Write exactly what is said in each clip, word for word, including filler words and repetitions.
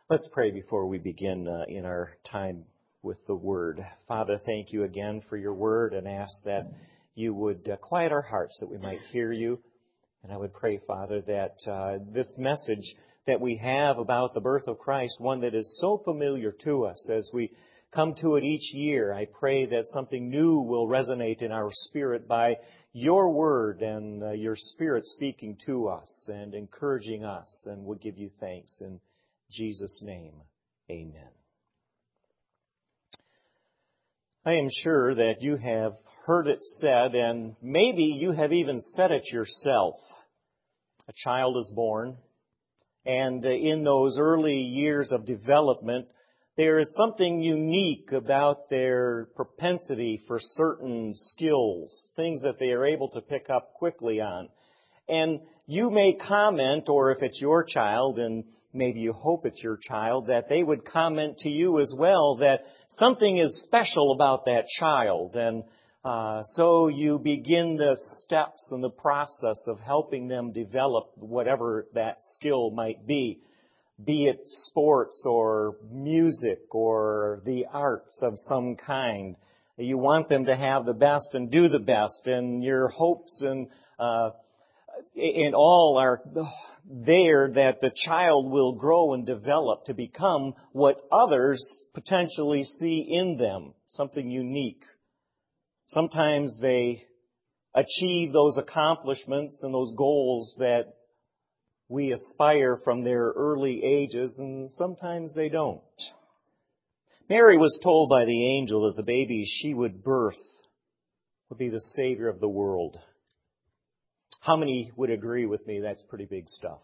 Let's pray before we begin uh, in our time with the Word. Father, thank you again for your Word, and ask that you would uh, quiet our hearts that we might hear you. And I would pray, Father, that uh, this message that we have about the birth of Christ, one that is so familiar to us as we come to it each year, I pray that something new will resonate in our spirit by your Word and uh, your Spirit speaking to us and encouraging us, and we'll give you thanks in Jesus' name. Amen. I am sure that you have heard it said, and maybe you have even said it yourself. A child is born, and in those early years of development, there is something unique about their propensity for certain skills, things that they are able to pick up quickly on. And you may comment, or if it's your child, and maybe you hope it's your child, that they would comment to you as well that something is special about that child. And uh, so you begin the steps and the process of helping them develop whatever that skill might be, be it sports or music or the arts of some kind. You want them to have the best and do the best, and your hopes and uh, and all are there that the child will grow and develop to become what others potentially see in them, something unique. Sometimes they achieve those accomplishments and those goals that we aspire from their early ages, and sometimes they don't. Mary was told by the angel that the baby she would birth would be the Savior of the world. How many would agree with me that's pretty big stuff?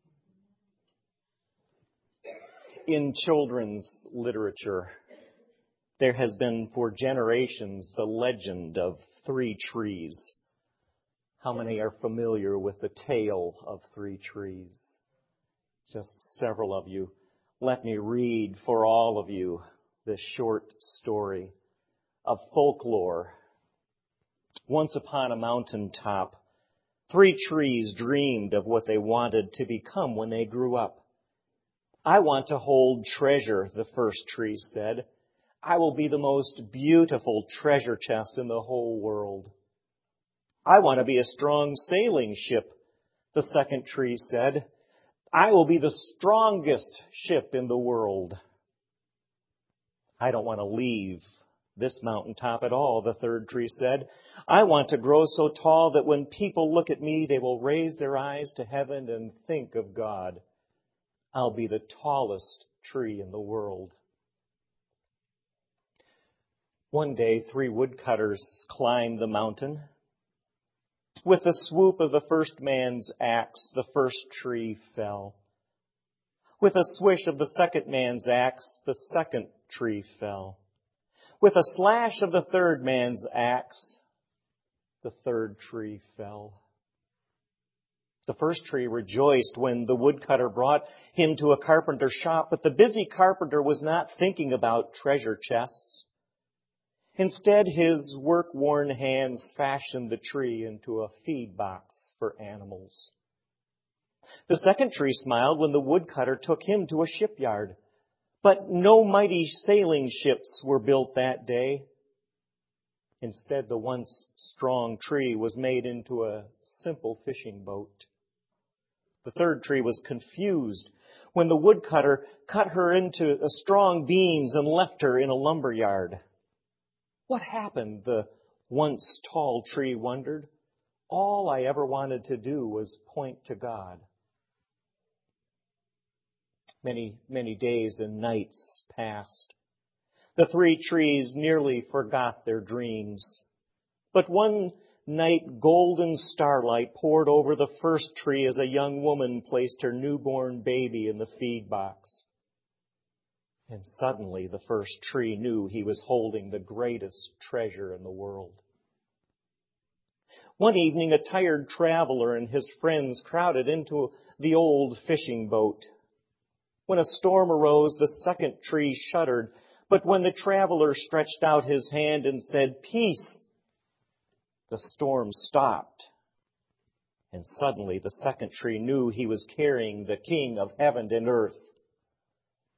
In children's literature, there has been for generations the legend of three trees. How many are familiar with the tale of three trees? Just several of you. Let me read for all of you this short story of folklore. Once upon a mountaintop, three trees dreamed of what they wanted to become when they grew up. I want to hold treasure, the first tree said. I will be the most beautiful treasure chest in the whole world. I want to be a strong sailing ship, the second tree said. I will be the strongest ship in the world. I don't want to leave this mountaintop at all, the third tree said. I want to grow so tall that when people look at me, they will raise their eyes to heaven and think of God. I'll be the tallest tree in the world. One day, three woodcutters climbed the mountain. With the swoop of the first man's axe, the first tree fell. With a swish of the second man's axe, the second tree fell. With a slash of the third man's axe, the third tree fell. The first tree rejoiced when the woodcutter brought him to a carpenter's shop, but the busy carpenter was not thinking about treasure chests. Instead, his work-worn hands fashioned the tree into a feed box for animals. The second tree smiled when the woodcutter took him to a shipyard. But no mighty sailing ships were built that day. Instead, the once strong tree was made into a simple fishing boat. The third tree was confused when the woodcutter cut her into strong beams and left her in a lumber yard. What happened? The once tall tree wondered. All I ever wanted to do was point to God. Many, many days and nights passed. The three trees nearly forgot their dreams. But one night, golden starlight poured over the first tree as a young woman placed her newborn baby in the feed box. And suddenly the first tree knew he was holding the greatest treasure in the world. One evening, a tired traveler and his friends crowded into the old fishing boat. When a storm arose, the second tree shuddered. But when the traveler stretched out his hand and said, "Peace," the storm stopped. And suddenly the second tree knew he was carrying the King of heaven and earth.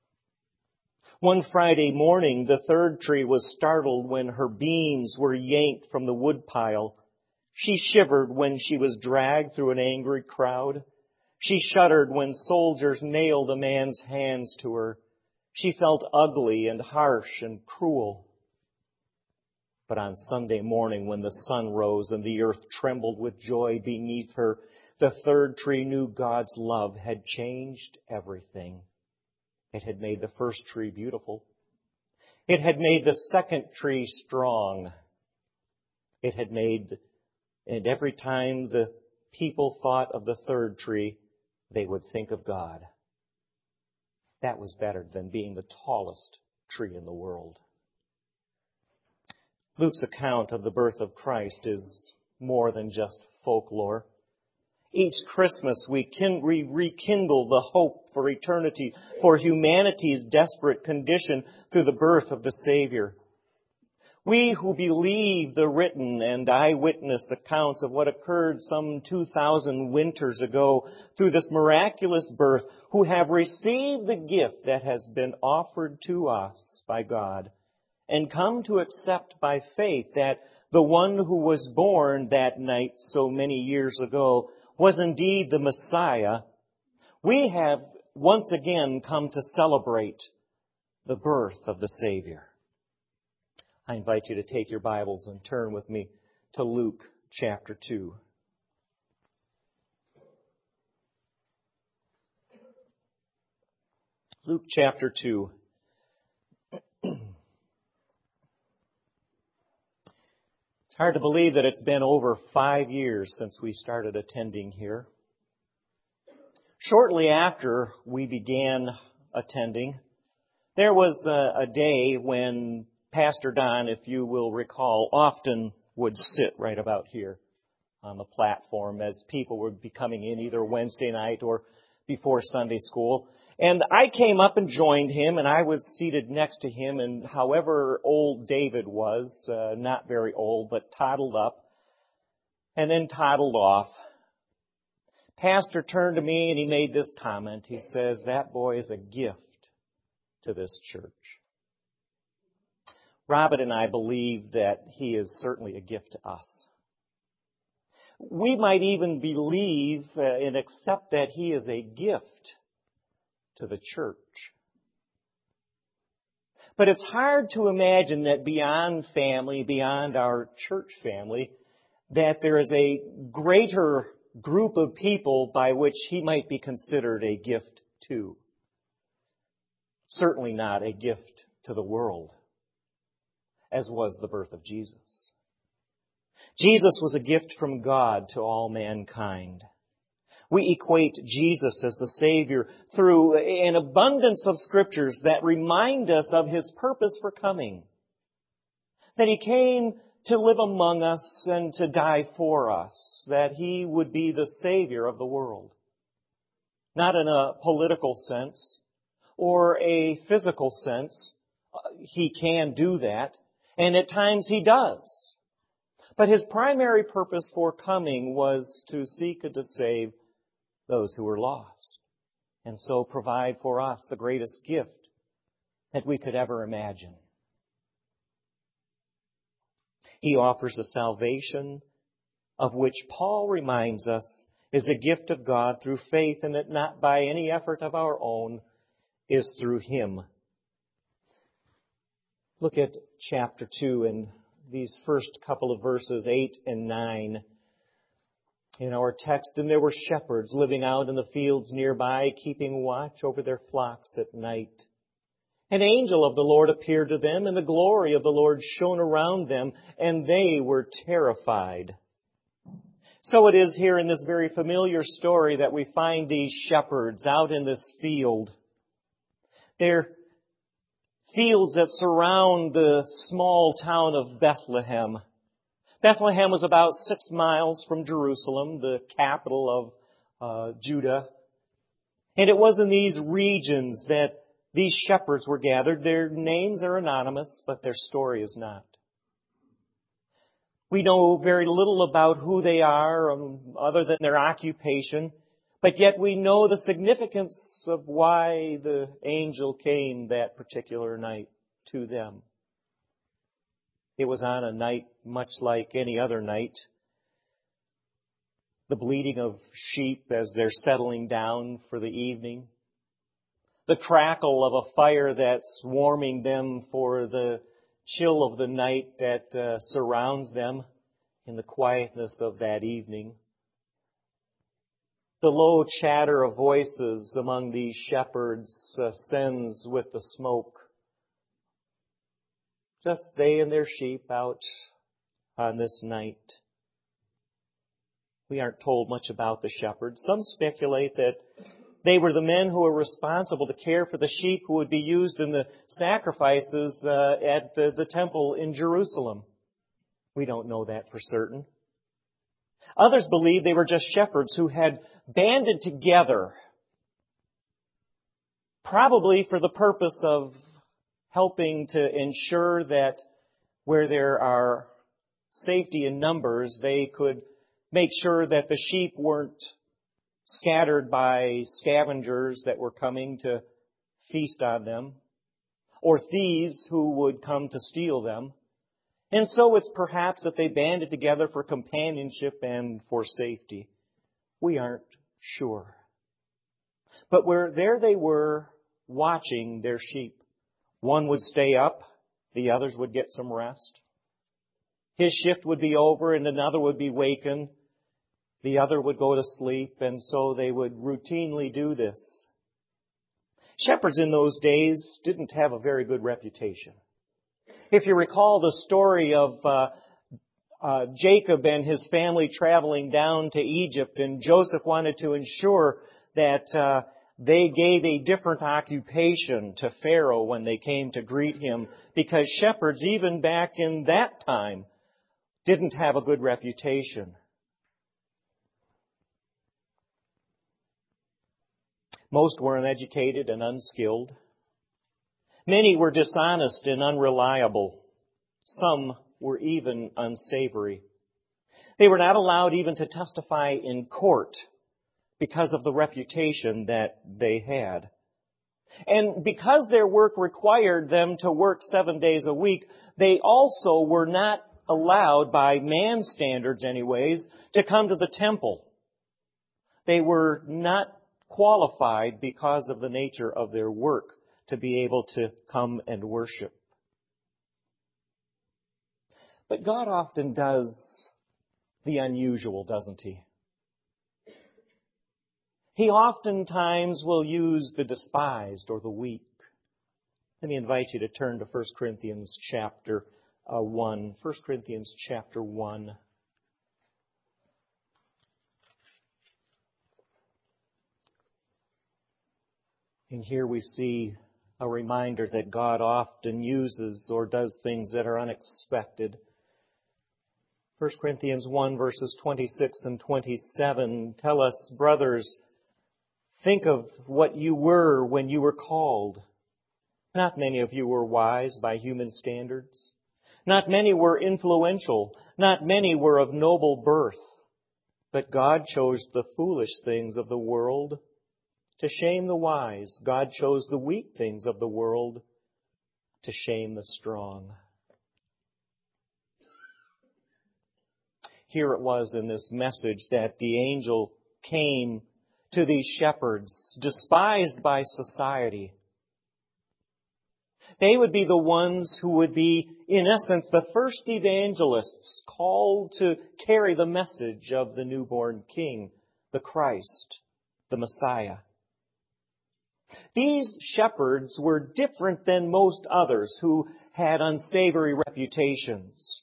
One Friday morning, the third tree was startled when her beams were yanked from the woodpile. She shivered when she was dragged through an angry crowd. She shuddered when soldiers nailed a man's hands to her. She felt ugly and harsh and cruel. But on Sunday morning, when the sun rose and the earth trembled with joy beneath her, the third tree knew God's love had changed everything. It had made the first tree beautiful. It had made the second tree strong. It had made, and every time the people thought of the third tree, they would think of God. That was better than being the tallest tree in the world. Luke's account of the birth of Christ is more than just folklore. Each Christmas we can we rekindle the hope for eternity, for humanity's desperate condition through the birth of the Savior. We who believe the written and eyewitness accounts of what occurred some two thousand winters ago through this miraculous birth, who have received the gift that has been offered to us by God, and come to accept by faith that the one who was born that night so many years ago was indeed the Messiah, we have once again come to celebrate the birth of the Savior. I invite you to take your Bibles and turn with me to Luke chapter two. Luke chapter two. It's hard to believe that it's been over five years since we started attending here. Shortly after we began attending, there was a, a day when Pastor Don, if you will recall, often would sit right about here on the platform as people were be coming in either Wednesday night or before Sunday school. And I came up and joined him, and I was seated next to him, and however old David was, uh, not very old, but toddled up, and then toddled off, Pastor turned to me and he made this comment. He says, "That boy is a gift to this church." Robin and I believe that he is certainly a gift to us. We might even believe uh, and accept that he is a gift to the church. But it's hard to imagine that beyond family, beyond our church family, that there is a greater group of people by which he might be considered a gift to. Certainly not a gift to the world, as was the birth of Jesus. Jesus was a gift from God to all mankind. We equate Jesus as the Savior through an abundance of scriptures that remind us of His purpose for coming. That He came to live among us and to die for us. That He would be the Savior of the world. Not in a political sense or a physical sense. He can do that. And at times He does. But His primary purpose for coming was to seek and to save those who were lost, and so provide for us the greatest gift that we could ever imagine. He offers a salvation of which Paul reminds us is a gift of God through faith, and that not by any effort of our own, is through Him. Look at chapter two and these first couple of verses, eight and nine. In our text, "And there were shepherds living out in the fields nearby, keeping watch over their flocks at night. An angel of the Lord appeared to them, and the glory of the Lord shone around them, and they were terrified." So it is here in this very familiar story that we find these shepherds out in this field. They're fields that surround the small town of Bethlehem. Bethlehem was about six miles from Jerusalem, the capital of uh, Judah. And it was in these regions that these shepherds were gathered. Their names are anonymous, but their story is not. We know very little about who they are um, other than their occupation. But yet we know the significance of why the angel came that particular night to them. It was on a night much like any other night. The bleating of sheep as they're settling down for the evening. The crackle of a fire that's warming them for the chill of the night that uh, surrounds them in the quietness of that evening. The low chatter of voices among these shepherds ascends with the smoke. Just they and their sheep out on this night. We aren't told much about the shepherds. Some speculate that they were the men who were responsible to care for the sheep who would be used in the sacrifices uh, at the, the temple in Jerusalem. We don't know that for certain. Others believe they were just shepherds who had banded together, probably for the purpose of helping to ensure that where there are safety in numbers, they could make sure that the sheep weren't scattered by scavengers that were coming to feast on them, or thieves who would come to steal them. And so it's perhaps that they banded together for companionship and for safety. We aren't sure. But where there they were watching their sheep. One would stay up, the others would get some rest. His shift would be over and another would be wakened. The other would go to sleep, and so they would routinely do this. Shepherds in those days didn't have a very good reputation. If you recall the story of uh, uh, Jacob and his family traveling down to Egypt, and Joseph wanted to ensure that uh, they gave a different occupation to Pharaoh when they came to greet him, because shepherds, even back in that time, didn't have a good reputation. Most were uneducated and unskilled. Many were dishonest and unreliable. Some were even unsavory. They were not allowed even to testify in court because of the reputation that they had. And because their work required them to work seven days a week, they also were not allowed, by man's standards anyways, to come to the temple. They were not qualified because of the nature of their work to be able to come and worship. But God often does the unusual, doesn't He? He oftentimes will use the despised or the weak. Let me invite you to turn to First Corinthians chapter uh, one. First Corinthians chapter one. And here we see a reminder that God often uses or does things that are unexpected. First Corinthians one verses twenty-six and twenty-seven tell us, brothers, think of what you were when you were called. Not many of you were wise by human standards. Not many were influential. Not many were of noble birth. But God chose the foolish things of the world to shame the wise. God chose the weak things of the world to shame the strong. Here it was in this message that the angel came to these shepherds, despised by society. They would be the ones who would be, in essence, the first evangelists called to carry the message of the newborn King, the Christ, the Messiah. These shepherds were different than most others who had unsavory reputations.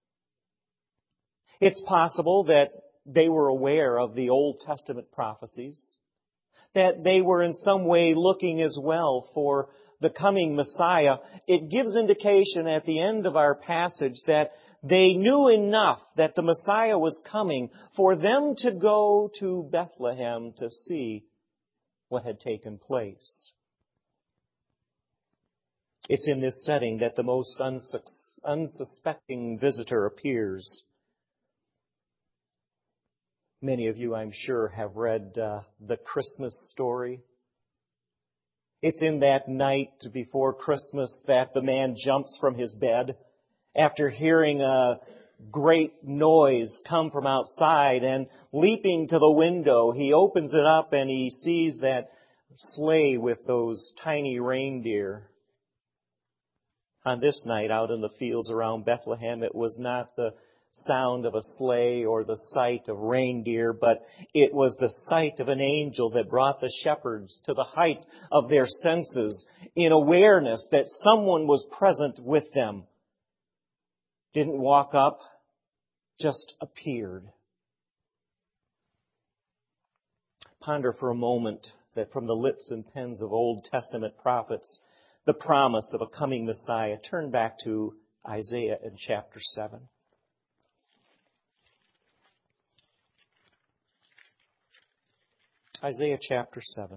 It's possible that they were aware of the Old Testament prophecies, that they were in some way looking as well for the coming Messiah. It gives indication at the end of our passage that they knew enough that the Messiah was coming for them to go to Bethlehem to see what had taken place. It's in this setting that the most unsus- unsuspecting visitor appears. Many of you, I'm sure, have read uh, The Christmas Story. It's in that night before Christmas that the man jumps from his bed after hearing a great noise come from outside, and leaping to the window, he opens it up and he sees that sleigh with those tiny reindeer. On this night out in the fields around Bethlehem, it was not the sound of a sleigh or the sight of reindeer, but it was the sight of an angel that brought the shepherds to the height of their senses in awareness that someone was present with them. Didn't walk up, just appeared. Ponder for a moment that from the lips and pens of Old Testament prophets, the promise of a coming Messiah. Turn back to Isaiah in chapter seven. Isaiah chapter seven.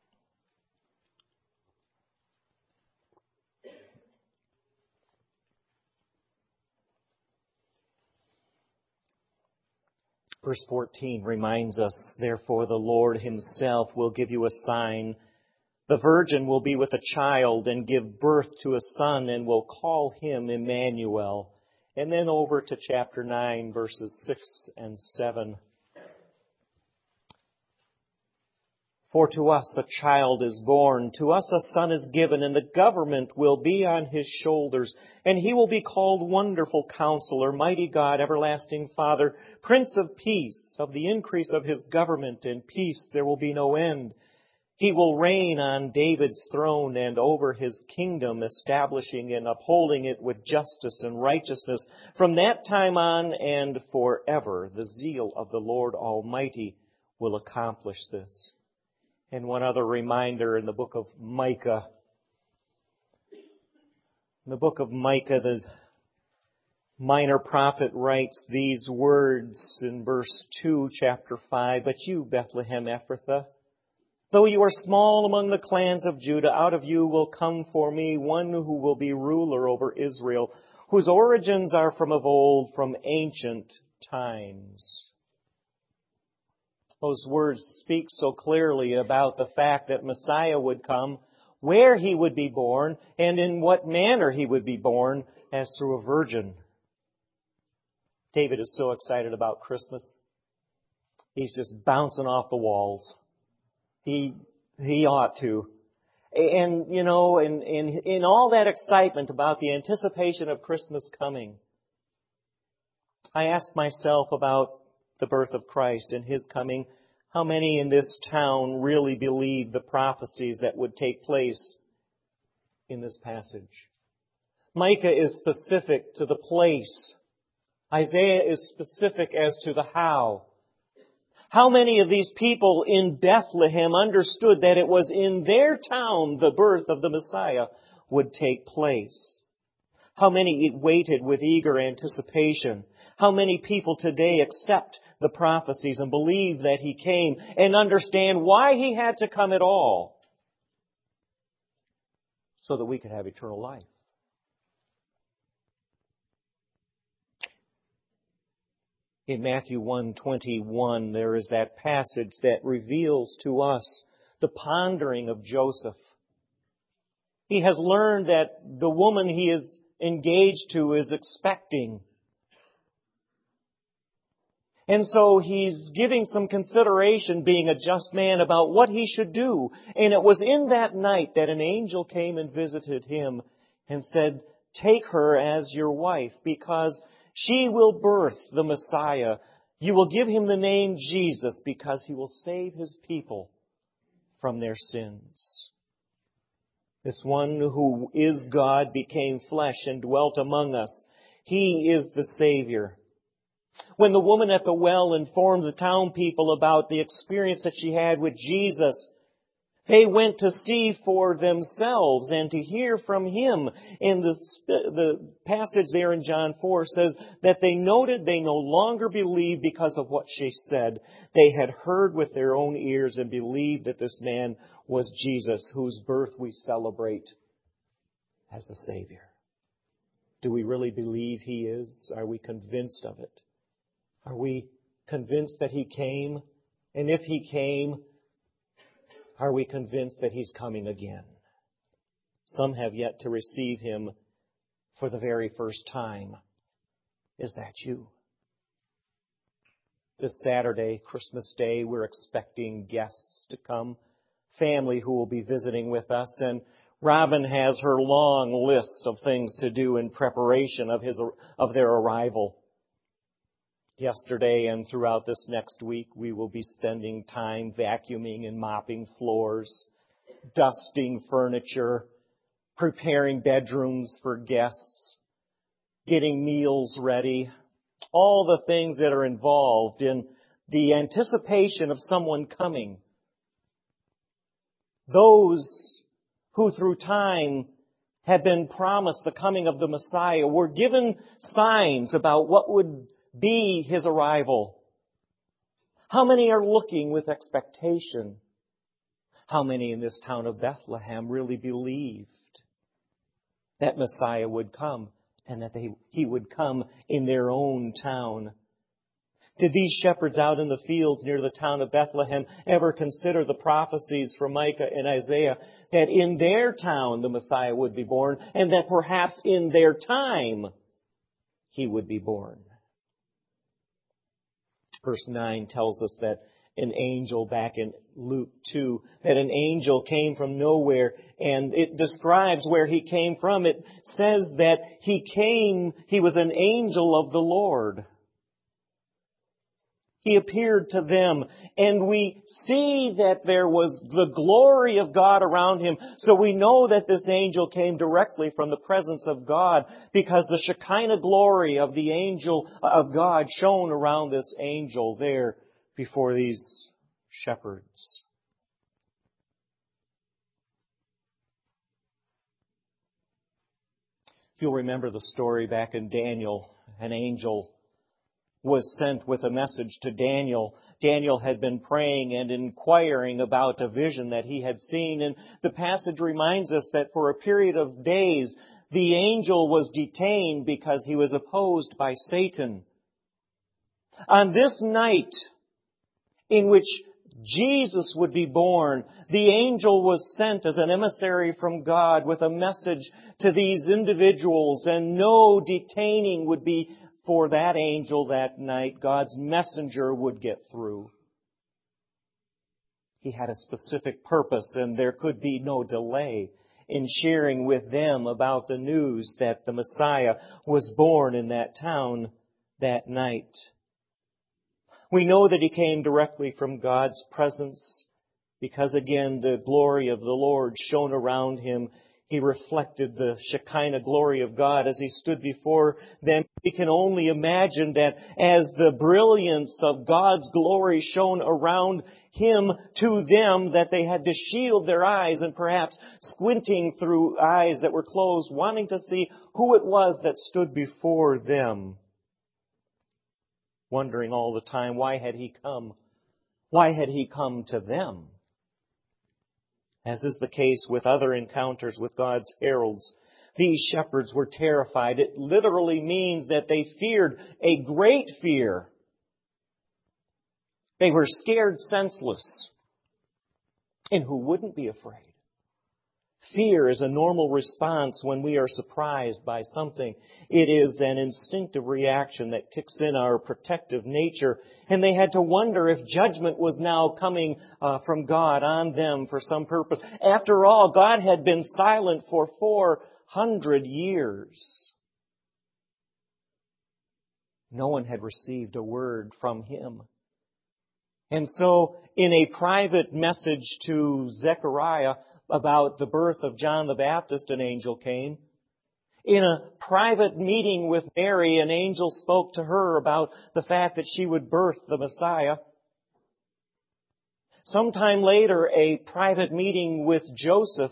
Verse fourteen reminds us, therefore the Lord Himself will give you a sign. The virgin will be with a child and give birth to a son and will call him Emmanuel. And then over to chapter nine, verses six and seven. For to us a child is born, to us a son is given, and the government will be on his shoulders. And he will be called Wonderful Counselor, Mighty God, Everlasting Father, Prince of Peace. Of the increase of his government and peace there will be no end. He will reign on David's throne and over his kingdom, establishing and upholding it with justice and righteousness from that time on and forever. The zeal of the Lord Almighty will accomplish this. And one other reminder in the book of Micah. In the book of Micah, the minor prophet writes these words in verse two, chapter five. But you, Bethlehem Ephrathah, though you are small among the clans of Judah, out of you will come for me one who will be ruler over Israel, whose origins are from of old, from ancient times. Those words speak so clearly about the fact that Messiah would come, where He would be born, and in what manner He would be born, as through a virgin. David is so excited about Christmas. He's just bouncing off the walls. He he ought to. And, you know, in, in, in all that excitement about the anticipation of Christmas coming, I ask myself about the birth of Christ and His coming. How many in this town really believe the prophecies that would take place in this passage? Micah is specific to the place. Isaiah is specific as to the how. How many of these people in Bethlehem understood that it was in their town the birth of the Messiah would take place? How many waited with eager anticipation? How many people today accept the prophecies and believe that He came and understand why He had to come at all? So that we could have eternal life. In Matthew one twenty-one, there is that passage that reveals to us the pondering of Joseph. He has learned that the woman he is engaged to is expecting. And so he's giving some consideration, being a just man, about what he should do. And it was in that night that an angel came and visited him and said, "Take her as your wife, because she will birth the Messiah. You will give Him the name Jesus, because He will save His people from their sins." This one who is God became flesh and dwelt among us. He is the Savior. When the woman at the well informed the town people about the experience that she had with Jesus, they went to see for themselves and to hear from Him. And the, the passage there in John four says that they noted they no longer believed because of what she said. They had heard with their own ears and believed that this man was Jesus, whose birth we celebrate as the Savior. Do we really believe He is? Are we convinced of it? Are we convinced that He came? And if He came, are we convinced that He's coming again? Some have yet to receive Him for the very first time. Is that you? This Saturday, Christmas Day, we're expecting guests to come, family who will be visiting with us, and Robin has her long list of things to do in preparation of his of their arrival. Yesterday and throughout this next week, we will be spending time vacuuming and mopping floors, dusting furniture, preparing bedrooms for guests, getting meals ready, all the things that are involved in the anticipation of someone coming. Those who through time had been promised the coming of the Messiah were given signs about what would be His arrival. How many are looking with expectation? How many in this town of Bethlehem really believed that Messiah would come and that they, He would come in their own town? Did these shepherds out in the fields near the town of Bethlehem ever consider the prophecies from Micah and Isaiah that in their town the Messiah would be born and that perhaps in their time He would be born? Verse nine tells us that an angel, back in Luke two, that an angel came from nowhere, and it describes where he came from. It says that he came, he was an angel of the Lord. He appeared to them, and we see that there was the glory of God around Him. So we know that this angel came directly from the presence of God, because the Shekinah glory of the angel of God shone around this angel there before these shepherds. If you'll remember the story back in Daniel, an angel was sent with a message to Daniel. Daniel had been praying and inquiring about a vision that he had seen. And the passage reminds us that for a period of days, the angel was detained because he was opposed by Satan. On this night in which Jesus would be born, the angel was sent as an emissary from God with a message to these individuals, and no detaining would be for that angel that night. God's messenger would get through. He had a specific purpose, and there could be no delay in sharing with them about the news that the Messiah was born in that town that night. We know that He came directly from God's presence because, again, the glory of the Lord shone around Him. He reflected the Shekinah glory of God as He stood before them. We can only imagine that as the brilliance of God's glory shone around Him to them, that they had to shield their eyes and perhaps squinting through eyes that were closed, wanting to see who it was that stood before them. Wondering all the time, why had He come? Why had He come to them? As is the case with other encounters with God's heralds, these shepherds were terrified. It literally means that they feared a great fear. They were scared senseless. And who wouldn't be afraid? Fear is a normal response when we are surprised by something. It is an instinctive reaction that kicks in our protective nature. And they had to wonder if judgment was now coming uh, from God on them for some purpose. After all, God had been silent for four hundred years. No one had received a word from Him. And so, in a private message to Zechariah about the birth of John the Baptist, an angel came. In a private meeting with Mary, an angel spoke to her about the fact that she would birth the Messiah. Sometime later, a private meeting with Joseph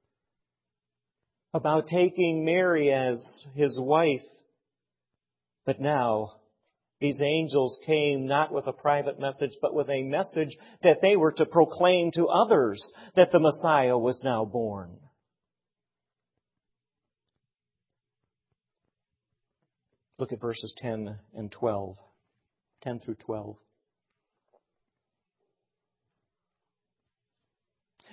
about taking Mary as his wife. But now, these angels came not with a private message, but with a message that they were to proclaim to others that the Messiah was now born. Look at verses ten and twelve. ten through twelve.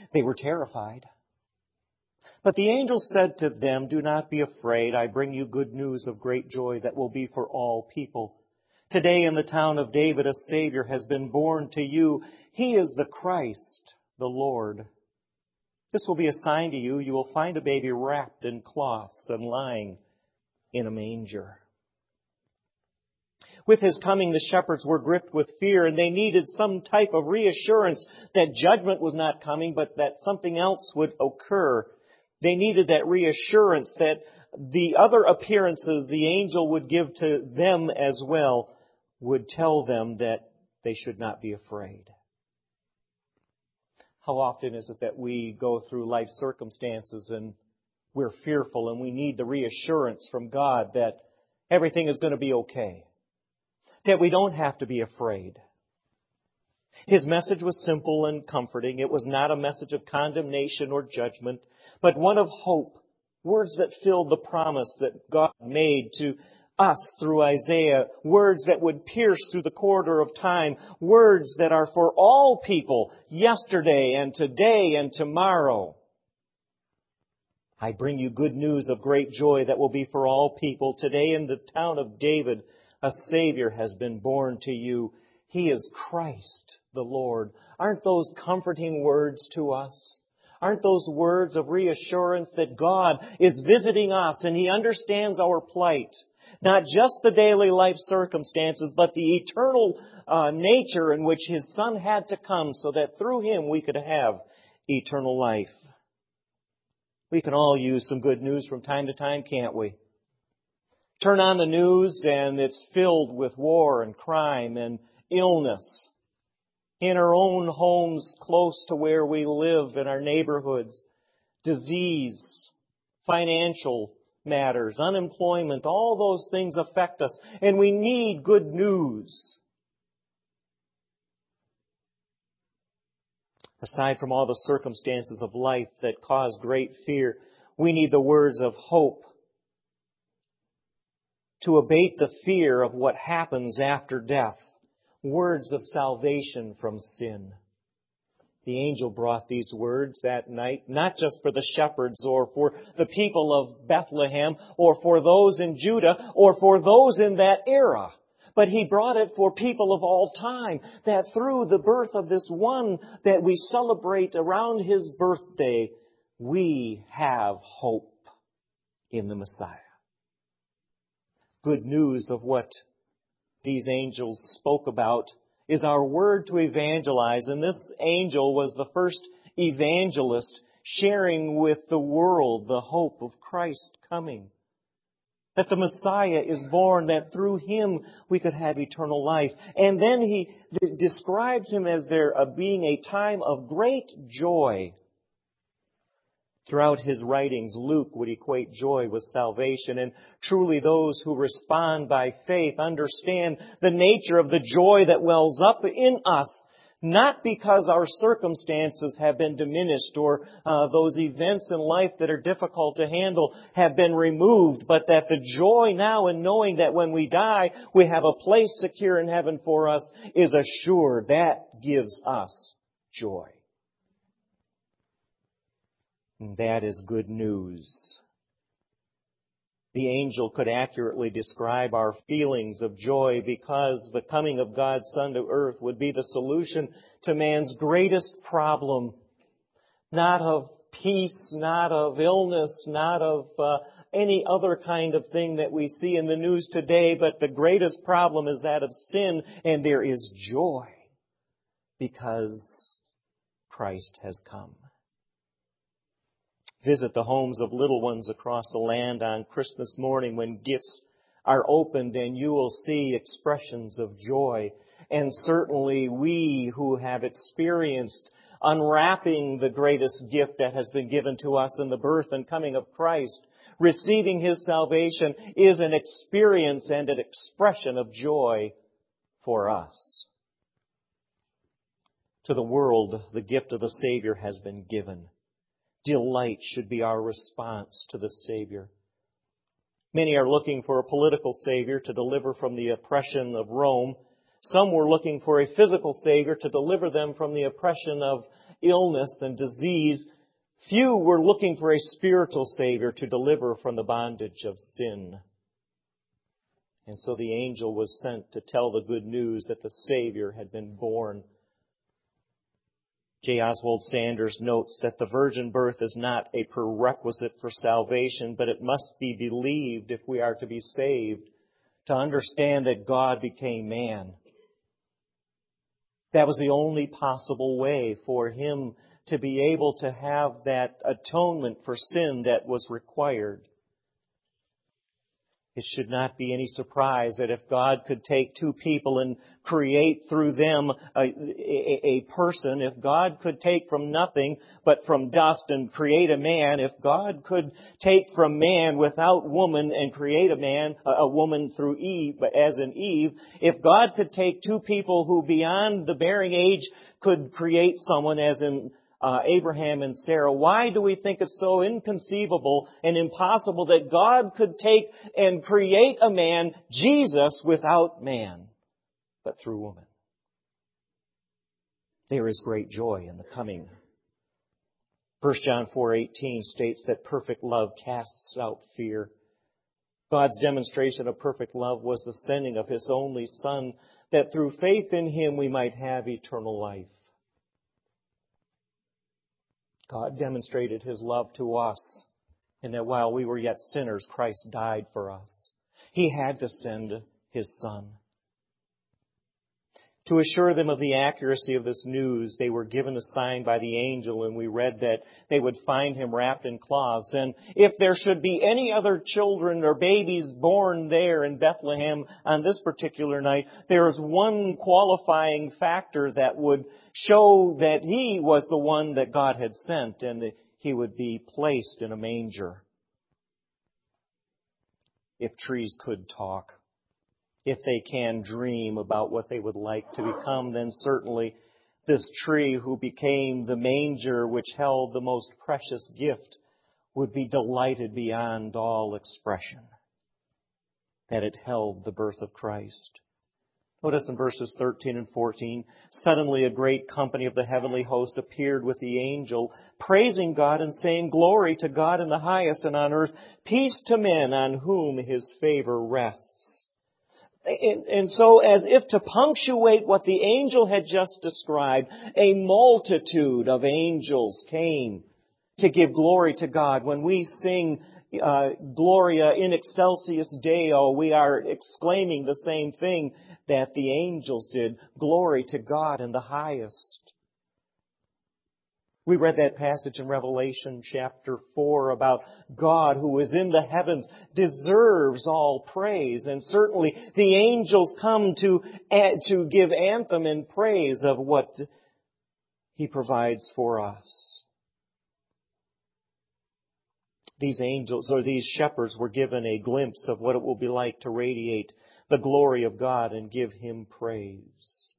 They were terrified. But the angel said to them, "Do not be afraid. I bring you good news of great joy that will be for all people. Today in the town of David a Savior has been born to you. He is the Christ, the Lord. This will be a sign to you. You will find a baby wrapped in cloths and lying in a manger." With His coming, the shepherds were gripped with fear, and they needed some type of reassurance that judgment was not coming, but that something else would occur. They needed that reassurance that the other appearances the angel would give to them as well would tell them that they should not be afraid. How often is it that we go through life circumstances and we're fearful and we need the reassurance from God that everything is going to be okay, that we don't have to be afraid? His message was simple and comforting. It was not a message of condemnation or judgment, but one of hope, words that filled the promise that God made to us through Isaiah, words that would pierce through the corridor of time, words that are for all people, yesterday and today and tomorrow. I bring you good news of great joy that will be for all people. Today in the town of David, a Savior has been born to you. He is Christ the Lord. Aren't those comforting words to us? Aren't those words of reassurance that God is visiting us and He understands our plight? Not just the daily life circumstances, but the eternal uh, nature in which His Son had to come so that through Him we could have eternal life. We can all use some good news from time to time, can't we? Turn on the news and it's filled with war and crime and illness. In our own homes close to where we live, in our neighborhoods, disease, financial matters, unemployment, all those things affect us, and we need good news. Aside from all the circumstances of life that cause great fear, we need the words of hope to abate the fear of what happens after death. Words of salvation from sin. The angel brought these words that night, not just for the shepherds or for the people of Bethlehem or for those in Judah or for those in that era, but He brought it for people of all time, that through the birth of this one that we celebrate around His birthday, we have hope in the Messiah. Good news of what these angels spoke about is our word to evangelize. And this angel was the first evangelist sharing with the world the hope of Christ coming. That the Messiah is born, that through Him we could have eternal life. And then he d- describes Him as there uh, being a time of great joy. Throughout his writings, Luke would equate joy with salvation. And truly those who respond by faith understand the nature of the joy that wells up in us, not because our circumstances have been diminished or uh, those events in life that are difficult to handle have been removed, but that the joy now in knowing that when we die, we have a place secure in heaven for us is assured. That gives us joy. And that is good news. The angel could accurately describe our feelings of joy because the coming of God's Son to earth would be the solution to man's greatest problem. Not of peace, not of illness, not of uh, any other kind of thing that we see in the news today, but the greatest problem is that of sin, and there is joy because Christ has come. Visit the homes of little ones across the land on Christmas morning when gifts are opened, and you will see expressions of joy. And certainly we who have experienced unwrapping the greatest gift that has been given to us in the birth and coming of Christ, receiving His salvation is an experience and an expression of joy for us. To the world, the gift of a Savior has been given. Delight should be our response to the Savior. Many are looking for a political Savior to deliver from the oppression of Rome. Some were looking for a physical Savior to deliver them from the oppression of illness and disease, few were looking for a spiritual Savior to deliver from the bondage of sin. And so the angel was sent to tell the good news that the Savior had been born. J. Oswald Sanders notes that the virgin birth is not a prerequisite for salvation, but it must be believed if we are to be saved, to understand that God became man. That was the only possible way for Him to be able to have that atonement for sin that was required. It should not be any surprise that if God could take two people and create through them a, a, a person, if God could take from nothing but from dust and create a man, if God could take from man without woman and create a man, a woman through Eve, as in Eve, if God could take two people who beyond the bearing age could create someone as in Uh, Abraham and Sarah, why do we think it's so inconceivable and impossible that God could take and create a man, Jesus, without man, but through woman? There is great joy in the coming. First John four eighteen states that perfect love casts out fear. God's demonstration of perfect love was the sending of His only Son, that through faith in Him we might have eternal life. God demonstrated His love to us in that while we were yet sinners, Christ died for us. He had to send His Son. To assure them of the accuracy of this news, they were given a sign by the angel, and we read that they would find Him wrapped in cloths. And if there should be any other children or babies born there in Bethlehem on this particular night, there is one qualifying factor that would show that He was the one that God had sent, and that He would be placed in a manger. If trees could talk, if they can dream about what they would like to become, then certainly this tree who became the manger which held the most precious gift would be delighted beyond all expression that it held the birth of Christ. Notice in verses thirteen and fourteen, suddenly a great company of the heavenly host appeared with the angel, praising God and saying, "Glory to God in the highest, and on earth peace to men on whom His favor rests." And, and so, as if to punctuate what the angel had just described, a multitude of angels came to give glory to God. When we sing uh, Gloria in excelsis Deo, we are exclaiming the same thing that the angels did. Glory to God in the highest. We read that passage in Revelation chapter four about God who is in the heavens deserves all praise. And certainly the angels come to, to give anthem and praise of what He provides for us. These angels or these shepherds were given a glimpse of what it will be like to radiate the glory of God and give Him praise.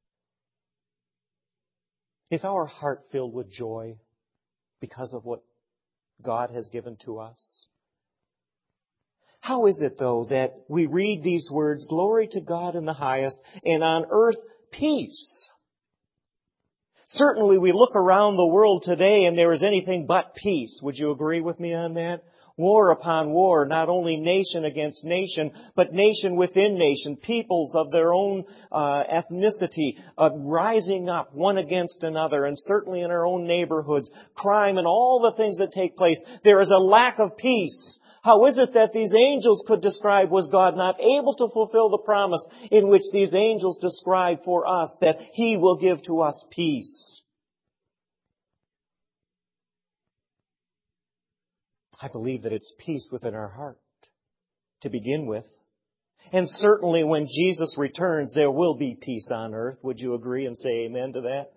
Is our heart filled with joy because of what God has given to us? How is it, though, that we read these words, glory to God in the highest, and on earth peace? Certainly we look around the world today and there is anything but peace. Would you agree with me on that? War upon war, not only nation against nation, but nation within nation, peoples of their own uh, ethnicity, uh, rising up one against another, and certainly in our own neighborhoods, crime and all the things that take place. There is a lack of peace. How is it that these angels could describe, was God not able to fulfill the promise in which these angels describe for us that He will give to us peace? I believe that it's peace within our heart to begin with. And certainly when Jesus returns, there will be peace on earth. Would you agree and say amen to that?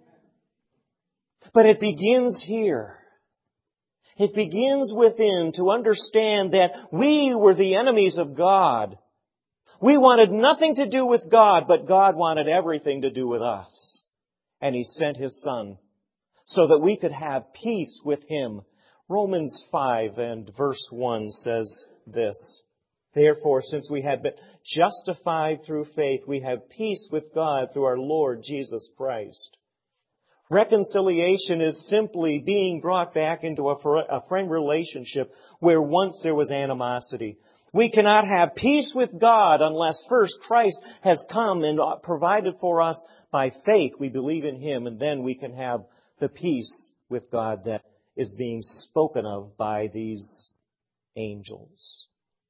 But it begins here. It begins within to understand that we were the enemies of God. We wanted nothing to do with God, but God wanted everything to do with us. And He sent His Son so that we could have peace with Him. Romans five and verse one says this, "Therefore, since we have been justified through faith, we have peace with God through our Lord Jesus Christ." Reconciliation is simply being brought back into a friend relationship where once there was animosity. We cannot have peace with God unless first Christ has come and provided for us by faith. We believe in Him, and then we can have the peace with God that is being spoken of by these angels.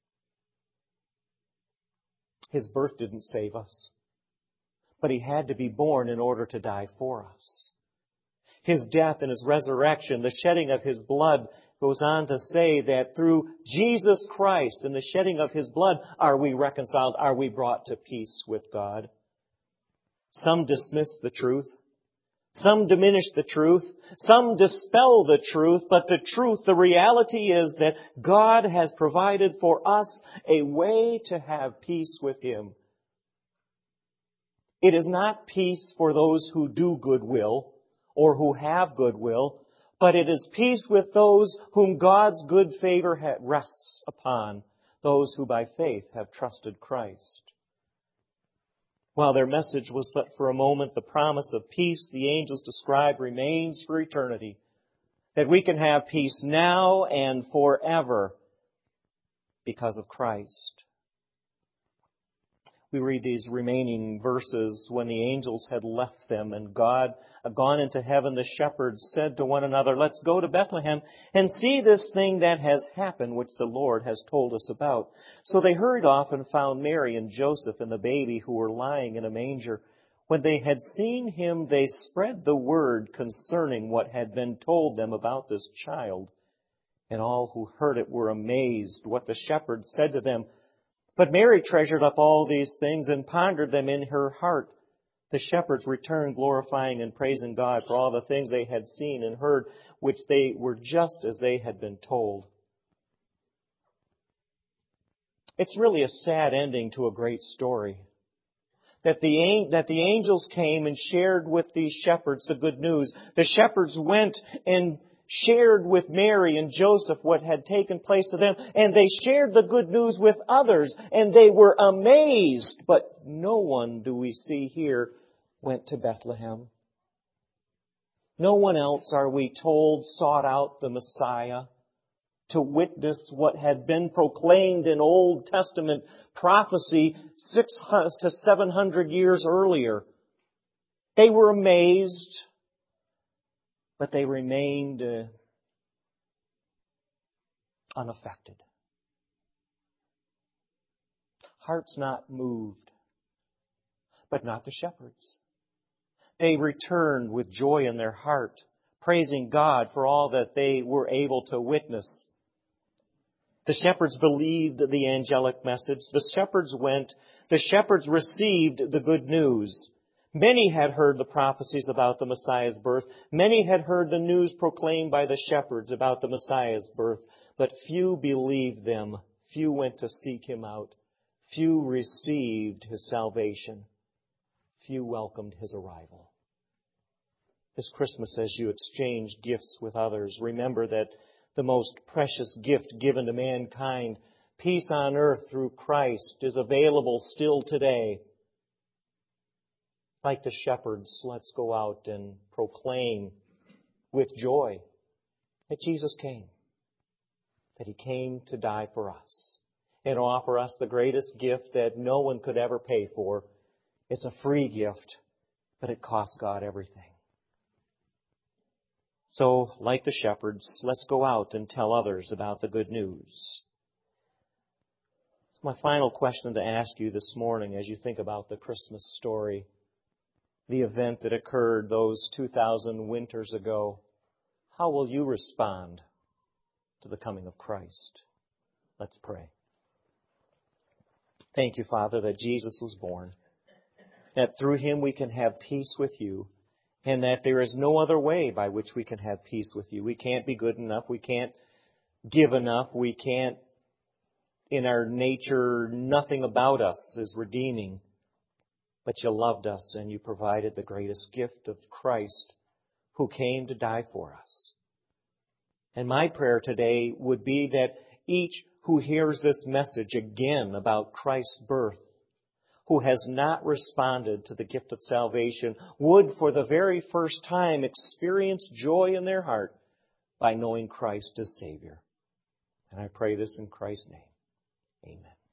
His birth didn't save us, but He had to be born in order to die for us. His death and His resurrection, the shedding of His blood, goes on to say that through Jesus Christ and the shedding of His blood are we reconciled, are we brought to peace with God. Some dismiss the truth. Some diminish the truth. Some dispel the truth. But the truth, the reality is that God has provided for us a way to have peace with Him. It is not peace for those who do goodwill or who have goodwill, but it is peace with those whom God's good favor rests upon, those who by faith have trusted Christ. While their message was but for a moment, the promise of peace the angels describe remains for eternity, that we can have peace now and forever because of Christ. We read these remaining verses. When the angels had left them and God had gone into heaven, the shepherds said to one another, "Let's go to Bethlehem and see this thing that has happened, which the Lord has told us about." So they hurried off and found Mary and Joseph and the baby who were lying in a manger. When they had seen Him, they spread the word concerning what had been told them about this child. And all who heard it were amazed what the shepherds said to them. But Mary treasured up all these things and pondered them in her heart. The shepherds returned, glorifying and praising God for all the things they had seen and heard, which they were just as they had been told. It's really a sad ending to a great story. That the, that the angels came and shared with these shepherds the good news. The shepherds went and shared with Mary and Joseph what had taken place to them, and they shared the good news with others, and they were amazed. But no one, do we see here, went to Bethlehem. No one else, are we told, sought out the Messiah to witness what had been proclaimed in Old Testament prophecy six to seven hundred years earlier. They were amazed, but they remained uh, unaffected. Hearts not moved, but not the shepherds. They returned with joy in their heart, praising God for all that they were able to witness. The shepherds believed the angelic message. The shepherds went. The shepherds received the good news. Many had heard the prophecies about the Messiah's birth. Many had heard the news proclaimed by the shepherds about the Messiah's birth. But few believed them. Few went to seek Him out. Few received His salvation. Few welcomed His arrival. This Christmas, as you exchange gifts with others, remember that the most precious gift given to mankind, peace on earth through Christ, is available still today. Like the shepherds, let's go out and proclaim with joy that Jesus came, that He came to die for us and offer us the greatest gift that no one could ever pay for. It's a free gift, but it costs God everything. So, like the shepherds, let's go out and tell others about the good news. My final question to ask you this morning as you think about the Christmas story, the event that occurred those two thousand winters ago, how will you respond to the coming of Christ? Let's pray. Thank you, Father, that Jesus was born, that through Him we can have peace with You, and that there is no other way by which we can have peace with You. We can't be good enough. We can't give enough. We can't, in our nature, nothing about us is redeeming. But You loved us and You provided the greatest gift of Christ, who came to die for us. And my prayer today would be that each who hears this message again about Christ's birth, who has not responded to the gift of salvation would, for the very first time, experience joy in their heart by knowing Christ as Savior. And I pray this in Christ's name. Amen.